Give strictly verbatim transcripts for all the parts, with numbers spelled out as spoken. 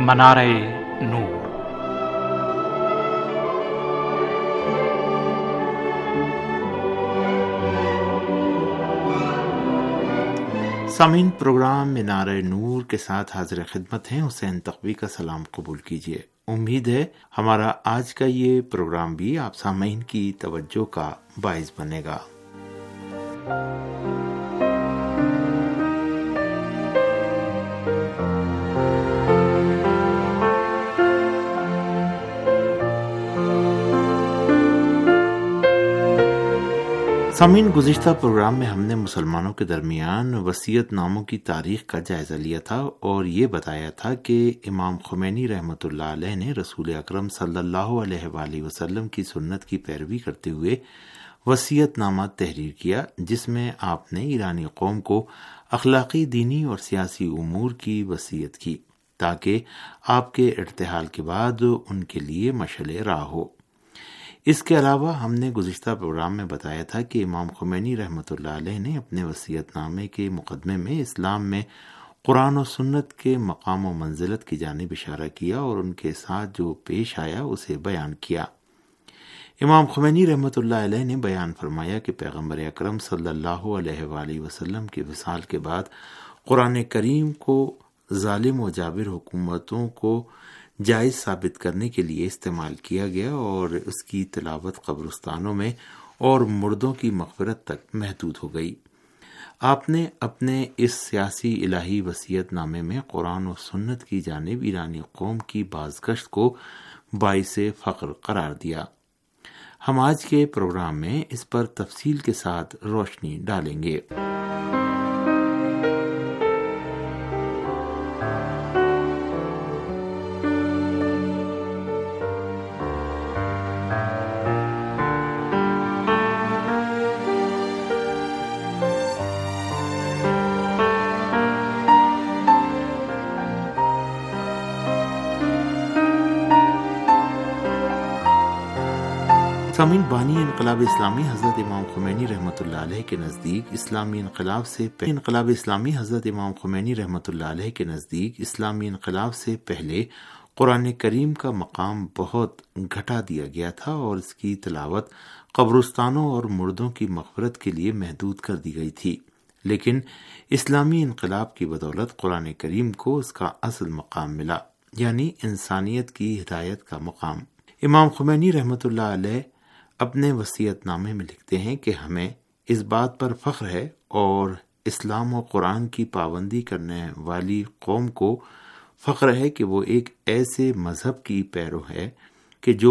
منارہ نور۔ سامعین، پروگرام منارہ نور کے ساتھ حاضر خدمت ہیں حسین تقوی کا سلام قبول کیجیے۔ امید ہے ہمارا آج کا یہ پروگرام بھی آپ سامعین کی توجہ کا باعث بنے گا۔ سامعین، گزشتہ پروگرام میں ہم نے مسلمانوں کے درمیان وصیت ناموں کی تاریخ کا جائزہ لیا تھا اور یہ بتایا تھا کہ امام خمینی رحمۃ اللہ علیہ نے رسول اکرم صلی اللہ علیہ وآلہ وسلم کی سنت کی پیروی کرتے ہوئے وصیت نامہ تحریر کیا، جس میں آپ نے ایرانی قوم کو اخلاقی، دینی اور سیاسی امور کی وصیت کی تاکہ آپ کے ارتحال کے بعد ان کے لیے مشعل راہ ہو۔ اس کے علاوہ ہم نے گزشتہ پروگرام میں بتایا تھا کہ امام خمینی رحمۃ اللہ علیہ نے اپنے وصیت نامے کے مقدمے میں اسلام میں قرآن و سنت کے مقام و منزلت کی جانب اشارہ کیا اور ان کے ساتھ جو پیش آیا اسے بیان کیا۔ امام خمینی رحمۃ اللہ علیہ نے بیان فرمایا کہ پیغمبر اکرم صلی اللہ علیہ وآلہ وسلم کے وصال کے بعد قرآن کریم کو ظالم و جابر حکومتوں کو جائز ثابت کرنے کے لیے استعمال کیا گیا اور اس کی تلاوت قبرستانوں میں اور مردوں کی مغفرت تک محدود ہو گئی۔ آپ نے اپنے اس سیاسی الہی وصیت نامے میں قرآن و سنت کی جانب ایرانی قوم کی بازگشت کو باعث فخر قرار دیا۔ ہم آج کے پروگرام میں اس پر تفصیل کے ساتھ روشنی ڈالیں گے۔ سامعین، بانی انقلاب اسلامی حضرت امام خمینی رحمۃ اللہ علیہ کے نزدیک اسلامی انقلاب سے پہلے انقلاب اسلامی حضرت امام خمینی رحمۃ اللہ علیہ کے نزدیک اسلامی انقلاب سے پہلے قرآن کریم کا مقام بہت گھٹا دیا گیا تھا اور اس کی تلاوت قبرستانوں اور مردوں کی مغفرت کے لیے محدود کر دی گئی تھی، لیکن اسلامی انقلاب کی بدولت قرآن کریم کو اس کا اصل مقام ملا، یعنی انسانیت کی ہدایت کا مقام۔ امام خمینی رحمۃ اللہ علیہ اپنے وصیت نامے میں لکھتے ہیں کہ ہمیں اس بات پر فخر ہے اور اسلام و قرآن کی پابندی کرنے والی قوم کو فخر ہے کہ وہ ایک ایسے مذہب کی پیرو ہے کہ جو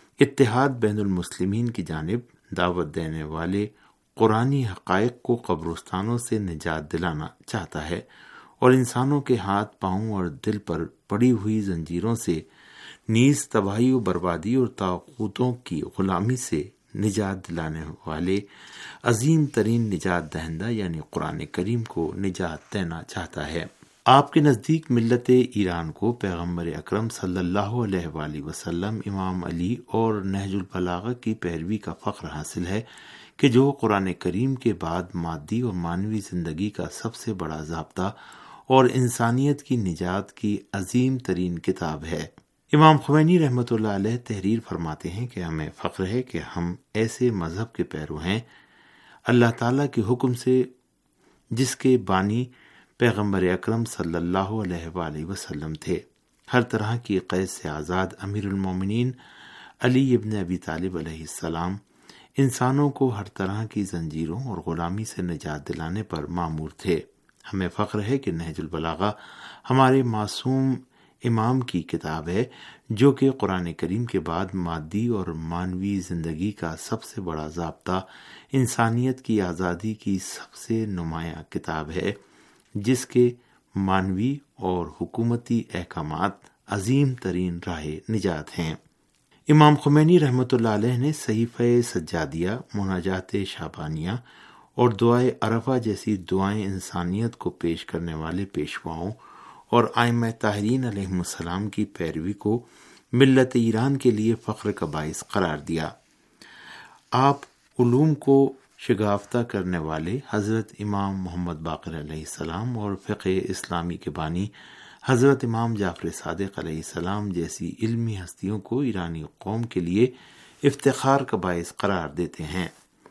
اتحاد بین المسلمین کی جانب دعوت دینے والے قرآنی حقائق کو قبرستانوں سے نجات دلانا چاہتا ہے اور انسانوں کے ہاتھ، پاؤں اور دل پر پڑی ہوئی زنجیروں سے نیز تباہی و بربادی اور طاغوتوں کی غلامی سے نجات دلانے والے عظیم ترین نجات دہندہ یعنی قرآن کریم کو نجات دینا چاہتا ہے۔ آپ کے نزدیک ملت ایران کو پیغمبر اکرم صلی اللہ علیہ وآلہ وسلم، امام علی اور نہج البلاغہ کی پیروی کا فخر حاصل ہے کہ جو قرآن کریم کے بعد مادی اور معنوی زندگی کا سب سے بڑا ضابطہ اور انسانیت کی نجات کی عظیم ترین کتاب ہے۔ امام خمینی رحمۃ اللہ علیہ تحریر فرماتے ہیں کہ ہمیں فخر ہے کہ ہم ایسے مذہب کے پیرو ہیں اللہ تعالیٰ کے حکم سے جس کے بانی پیغمبر اکرم صلی اللہ علیہ وآلہ وسلم تھے۔ ہر طرح کی قید سے آزاد امیر المومنین علی ابن ابی طالب علیہ السلام انسانوں کو ہر طرح کی زنجیروں اور غلامی سے نجات دلانے پر مامور تھے۔ ہمیں فخر ہے کہ نہج البلاغہ ہمارے معصوم امام کی کتاب ہے جو کہ قرآن کریم کے بعد مادی اور معنوی زندگی کا سب سے بڑا ضابطہ، انسانیت کی آزادی کی سب سے نمایاں کتاب ہے، جس کے معنوی اور حکومتی احکامات عظیم ترین راہ نجات ہیں۔ امام خمینی رحمۃ اللہ علیہ نے صحیفہ سجادیہ، مناجات شعبانیہ اور دعائے عرفہ جیسی دعائیں انسانیت کو پیش کرنے والے پیشواؤں اور ائمہ طاہرین علیہ السلام کی پیروی کو ملت ایران کے لیے فخر کا باعث قرار دیا۔ آپ علوم کو شگافتہ کرنے والے حضرت امام محمد باقر علیہ السلام اور فقہ اسلامی کے بانی حضرت امام جعفر صادق علیہ السلام جیسی علمی ہستیوں کو ایرانی قوم کے لیے افتخار کا باعث قرار دیتے ہیں۔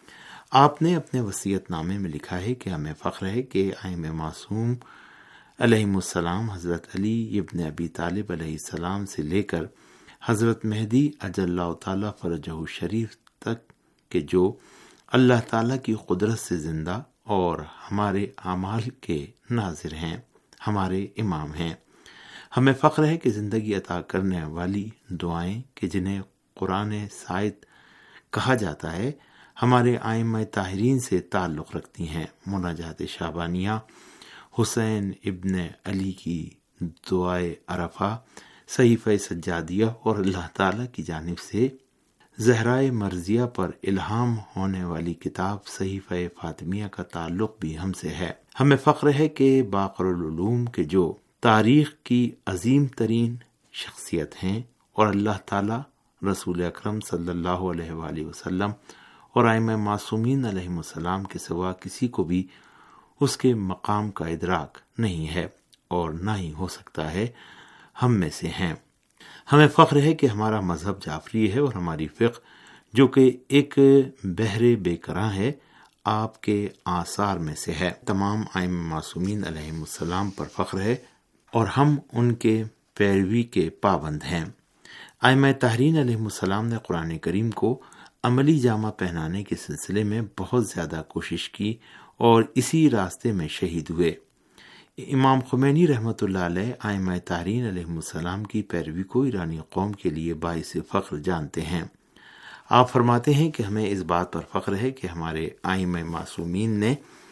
آپ نے اپنے وصیت نامے میں لکھا ہے کہ ہمیں فخر ہے کہ ائمہ معصوم علیہم السلام حضرت علی ابن ابی طالب علیہ السلام سے لے کر حضرت مہدی اجل اللہ تعالیٰ فرجہ الشریف تک کہ جو اللہ تعالیٰ کی قدرت سے زندہ اور ہمارے اعمال کے ناظر ہیں، ہمارے امام ہیں۔ ہمیں فخر ہے کہ زندگی عطا کرنے والی دعائیں کہ جنہیں قرآن سائد کہا جاتا ہے ہمارے ائمہ طاہرین سے تعلق رکھتی ہیں۔ مناجات شعبانیہ، حسین ابن علی کی دعائے عرفہ، صحیفہ سجادیہ اور اللہ تعالیٰ کی جانب سے زہرائے مرضیہ پر الہام ہونے والی کتاب صحیفہ فاطمیہ کا تعلق بھی ہم سے ہے۔ ہمیں فخر ہے کہ باقر العلوم کے جو تاریخ کی عظیم ترین شخصیت ہیں اور اللہ تعالیٰ، رسول اکرم صلی اللہ علیہ وآلہ وسلم اور ائمہ معصومین علیہم السلام کے سوا کسی کو بھی اس کے مقام کا ادراک نہیں ہے اور نہ ہی ہو سکتا ہے، ہم میں سے ہیں۔ ہمیں فخر ہے کہ ہمارا مذہب جعفری ہے اور ہماری فقہ جو کہ ایک بحر بے کراں ہے آپ کے آثار میں سے ہے۔ تمام ائمہ معصومین علیہم السلام پر فخر ہے اور ہم ان کے پیروی کے پابند ہیں۔ ائمہ طاہرین علیہم السلام نے قرآن کریم کو عملی جامہ پہنانے کے سلسلے میں بہت زیادہ کوشش کی اور اسی راستے میں شہید ہوئے۔ امام خمینی رحمۃ اللہ علیہ ائمہ طاہرین علیہم السلام کی پیروی کو ایرانی قوم کے لیے باعث فخر جانتے ہیں۔ آپ فرماتے ہیں کہ ہمیں اس بات پر فخر ہے کہ ہمارے ائمہ معصومین نے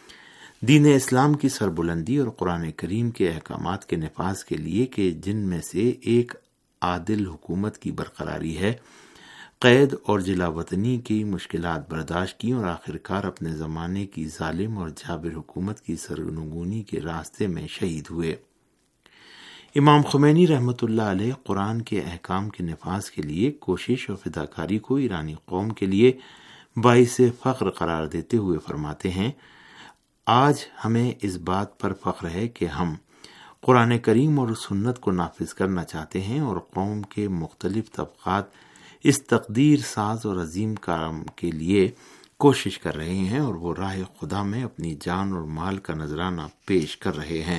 دین اسلام کی سربلندی اور قرآن کریم کے احکامات کے نفاذ کے لیے کہ جن میں سے ایک عادل حکومت کی برقراری ہے، قید اور جلا وطنی کی مشکلات برداشت کی اور آخرکار اپنے زمانے کی ظالم اور جابر حکومت کی سرنگونی کے راستے میں شہید ہوئے۔ امام خمینی رحمۃ اللہ علیہ قرآن کے احکام کے نفاذ کے لیے کوشش اور فداکاری کو ایرانی قوم کے لیے باعث فخر قرار دیتے ہوئے فرماتے ہیں، آج ہمیں اس بات پر فخر ہے کہ ہم قرآن کریم اور سنت کو نافذ کرنا چاہتے ہیں اور قوم کے مختلف طبقات اس تقدیر ساز اور عظیم کام کے لیے کوشش کر رہے ہیں اور وہ راہ خدا میں اپنی جان اور مال کا نذرانہ پیش کر رہے ہیں۔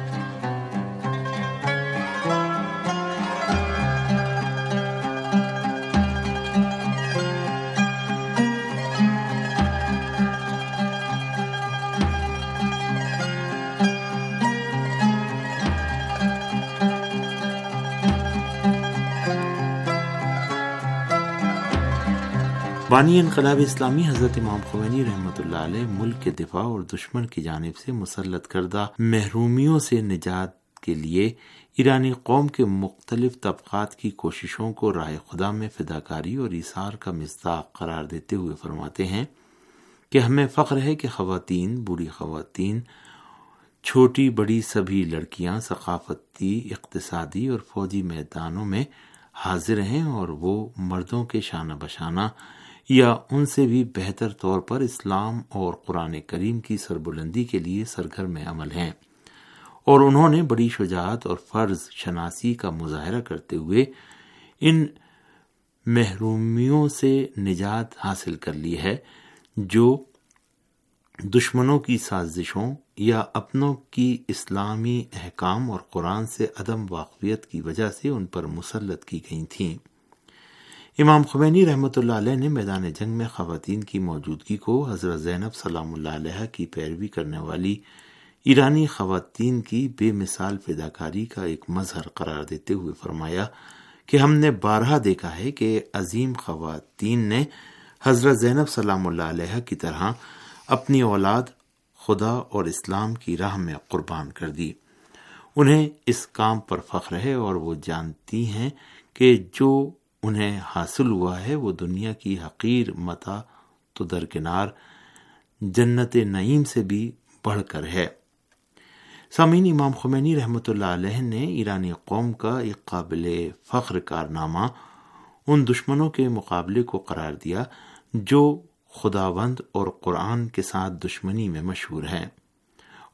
بانی انقلاب اسلامی حضرت امام خمینی رحمۃ اللہ علیہ ملک کے دفاع اور دشمن کی جانب سے مسلط کردہ محرومیوں سے نجات کے لیے ایرانی قوم کے مختلف طبقات کی کوششوں کو راہ خدا میں فداکاری اور ایثار کا مصداق قرار دیتے ہوئے فرماتے ہیں کہ ہمیں فخر ہے کہ خواتین، بوڑھی خواتین، چھوٹی بڑی سبھی لڑکیاں ثقافتی، اقتصادی اور فوجی میدانوں میں حاضر ہیں اور وہ مردوں کے شانہ بشانہ یا ان سے بھی بہتر طور پر اسلام اور قرآن کریم کی سربلندی کے لیے سرگرم عمل ہیں، اور انہوں نے بڑی شجاعت اور فرض شناسی کا مظاہرہ کرتے ہوئے ان محرومیوں سے نجات حاصل کر لی ہے جو دشمنوں کی سازشوں یا اپنوں کی اسلامی احکام اور قرآن سے عدم واقفیت کی وجہ سے ان پر مسلط کی گئی تھیں۔ امام خمینی رحمۃ اللہ علیہ نے میدان جنگ میں خواتین کی موجودگی کو حضرت زینب سلام اللہ علیہ کی پیروی کرنے والی ایرانی خواتین کی بے مثال فداکاری کا ایک مظہر قرار دیتے ہوئے فرمایا کہ ہم نے بارہا دیکھا ہے کہ عظیم خواتین نے حضرت زینب سلام اللہ علیہ کی طرح اپنی اولاد خدا اور اسلام کی راہ میں قربان کر دی۔ انہیں اس کام پر فخر ہے اور وہ جانتی ہیں کہ جو انہیں حاصل ہوا ہے وہ دنیا کی حقیر متاع تو درکنار جنت نعیم سے بھی بڑھ کر ہے۔ سامعین، امام خمینی رحمۃ اللہ علیہ نے ایرانی قوم کا ایک قابل فخر کارنامہ ان دشمنوں کے مقابلے کو قرار دیا جو خداوند اور قرآن کے ساتھ دشمنی میں مشہور ہیں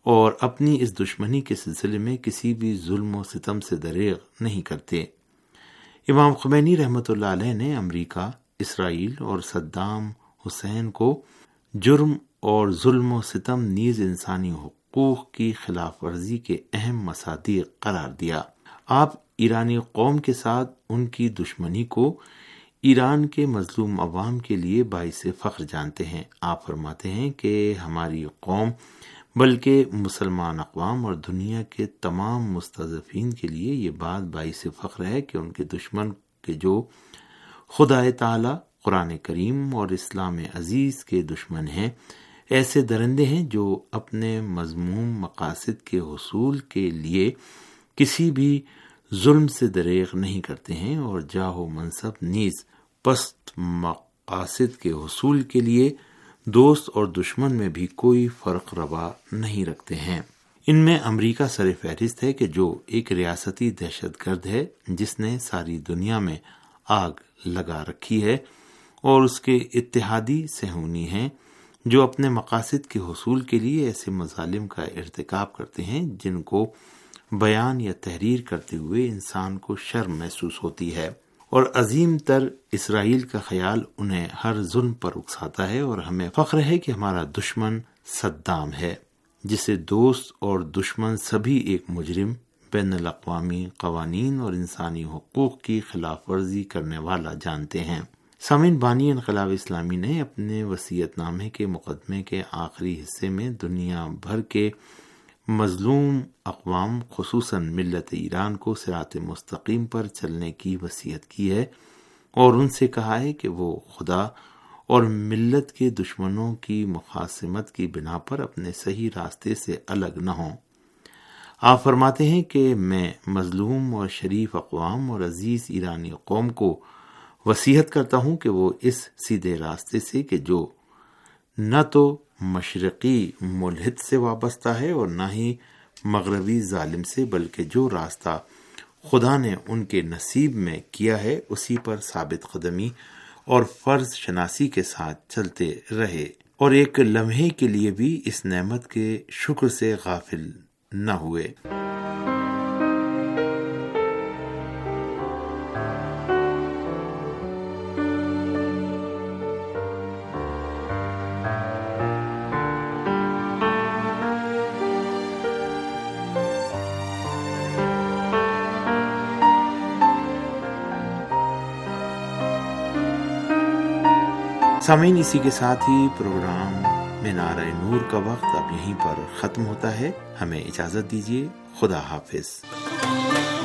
اور اپنی اس دشمنی کے سلسلے میں کسی بھی ظلم و ستم سے دریغ نہیں کرتے۔ امام خمینی رحمۃ اللہ علیہ نے امریکہ، اسرائیل اور صدام حسین کو جرم اور ظلم و ستم نیز انسانی حقوق کی خلاف ورزی کے اہم مصادیق قرار دیا۔ آپ ایرانی قوم کے ساتھ ان کی دشمنی کو ایران کے مظلوم عوام کے لیے باعث فخر جانتے ہیں۔ آپ فرماتے ہیں کہ ہماری قوم بلکہ مسلمان اقوام اور دنیا کے تمام مستضعفین کے لیے یہ بات باعث فخر ہے کہ ان کے دشمن کے جو خدا تعالی، قرآن کریم اور اسلام عزیز کے دشمن ہیں، ایسے درندے ہیں جو اپنے مذموم مقاصد کے حصول کے لیے کسی بھی ظلم سے دریغ نہیں کرتے ہیں اور جاہ و منصب نیز پست مقاصد کے حصول کے لیے دوست اور دشمن میں بھی کوئی فرق روا نہیں رکھتے ہیں۔ ان میں امریکہ سر فہرست ہے کہ جو ایک ریاستی دہشت گرد ہے جس نے ساری دنیا میں آگ لگا رکھی ہے، اور اس کے اتحادی صہیونی ہیں جو اپنے مقاصد کے حصول کے لیے ایسے مظالم کا ارتکاب کرتے ہیں جن کو بیان یا تحریر کرتے ہوئے انسان کو شرم محسوس ہوتی ہے، اور عظیم تر اسرائیل کا خیال انہیں ہر ظلم پر اکساتا ہے، اور ہمیں فخر ہے کہ ہمارا دشمن صدام ہے جسے دوست اور دشمن سبھی ایک مجرم، بین الاقوامی قوانین اور انسانی حقوق کی خلاف ورزی کرنے والا جانتے ہیں۔ سامعین، بانی انقلاب اسلامی نے اپنے وصیت نامے کے مقدمے کے آخری حصے میں دنیا بھر کے مظلوم اقوام خصوصاً ملت ایران کو صراط مستقیم پر چلنے کی وصیت کی ہے، اور ان سے کہا ہے کہ وہ خدا اور ملت کے دشمنوں کی مخاصمت کی بنا پر اپنے صحیح راستے سے الگ نہ ہوں۔ آپ فرماتے ہیں کہ میں مظلوم اور شریف اقوام اور عزیز ایرانی قوم کو وصیت کرتا ہوں کہ وہ اس سیدھے راستے سے کہ جو نہ تو مشرقی ملحد سے وابستہ ہے اور نہ ہی مغربی ظالم سے، بلکہ جو راستہ خدا نے ان کے نصیب میں کیا ہے اسی پر ثابت قدمی اور فرض شناسی کے ساتھ چلتے رہے، اور ایک لمحے کے لیے بھی اس نعمت کے شکر سے غافل نہ ہوئے۔ سامعین، اسی کے ساتھ ہی پروگرام مینار نور کا وقت اب یہیں پر ختم ہوتا ہے۔ ہمیں اجازت دیجیے، خدا حافظ۔